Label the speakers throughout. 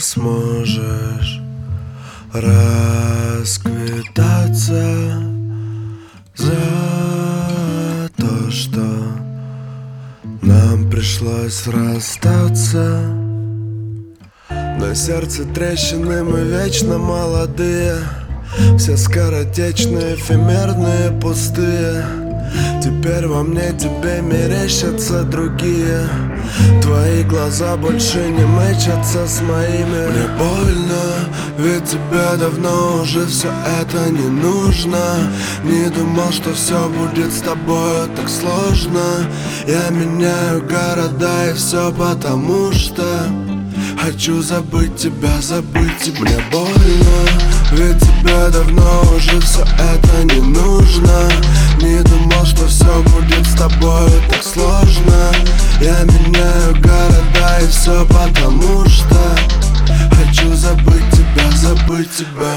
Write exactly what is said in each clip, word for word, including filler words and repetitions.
Speaker 1: сможешь расквитаться за то, что нам пришлось расстаться. На сердце трещины, мы вечно молодые, все скоротечные, эфемерные, пустые. Теперь во мне тебе мерещатся другие. Твои глаза больше не мэчатся с моими. Мне больно, ведь тебе давно уже все это не нужно. Не думал, что все будет с тобой так сложно. Я меняю города и все потому что хочу забыть тебя, забыть тебя. Мне больно, ведь тебе давно уже все это не нужно. Не думал, что все будет с тобой так сложно. Я меняю города и все потому что хочу забыть тебя, забыть тебя.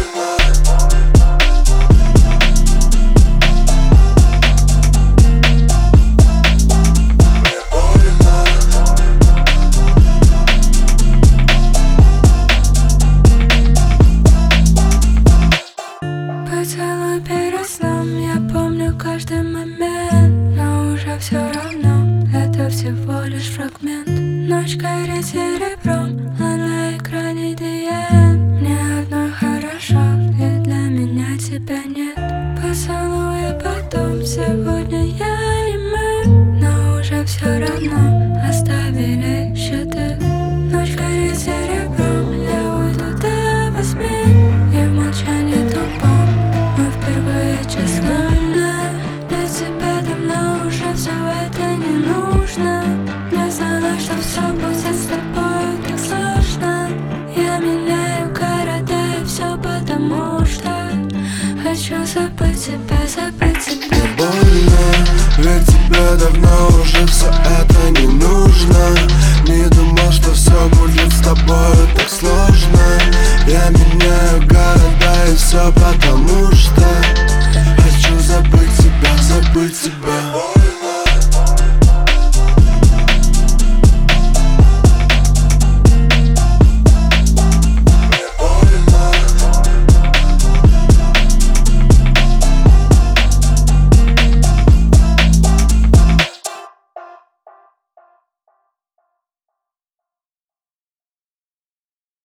Speaker 2: Поцелуй перед сном, я помню каждый момент, но уже все равно, это всего лишь фрагмент. Ночь горит серебром, а на экране ди эм. Мне одной хорошо, ведь для меня тебя нет. Поцелуй потом, сегодня я и мы, но уже все равно, оставили счеты. Ночь горит серебром, я уйду до восьми, и в молчании тупом мы впервые честны. Для тебя давно уже все это не нужно. Не знала, что все будет с тобой так сложно. Я меняю города и все потому что хочу забыть тебя, забыть тебя.
Speaker 1: Больно, ведь тебе давно уже все это не нужно. Не думал, что все будет с тобой